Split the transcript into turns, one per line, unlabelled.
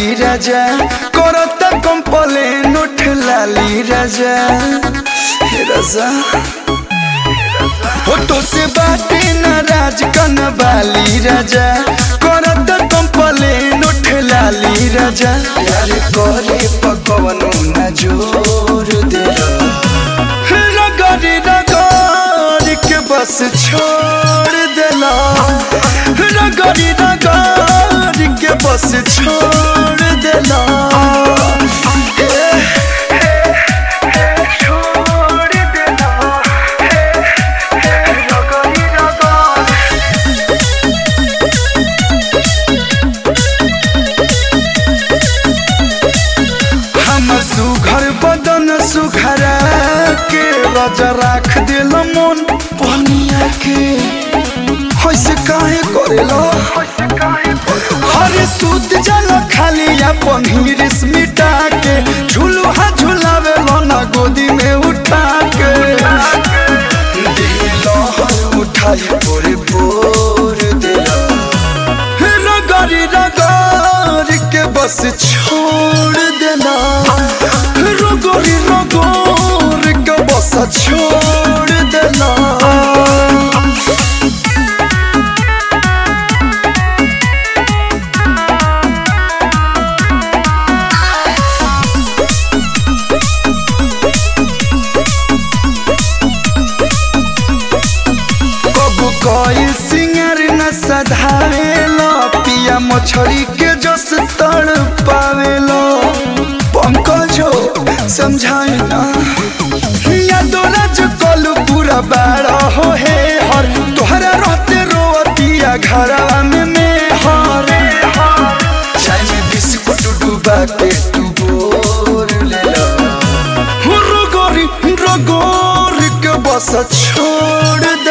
लाली राजा करता कंप्लेन उठ लाली राजा हे राजा हो तो से बाटे नाराज कन वाली राजा करता कंप्लेन उठ लाली राजा यार करे पकवनो न जोर दे रगड़ी रगड़ के बस छोड़ देला रगड़ी रगड़ के बस छोड़ देला सुघर बदन सुघरा के राजा राख दिल मन पनिया के होइसे काहे करेला हरे सूत जल खाली अपन हिरिस मिटा के झुलुहा झुलावे ना गोदी में उठा के दिल हर उठाई पोरे पोर देला रगड़ी रगड़ के बस छोड़ देना रगड़ी रगड़ के बस छोड़ देना कबू कोई सिंगर न सधावेला पिया मछली के जस तड़ पावेला पंकजो समझाए ना या दोराज कलू पूरा बाड़ा हो है हर तोहरा रहते रोतिया घरवा में हर चाय में बिस्कुट डूबा के तू बोर ले लो रगड़ी रगड़ के बस छोड़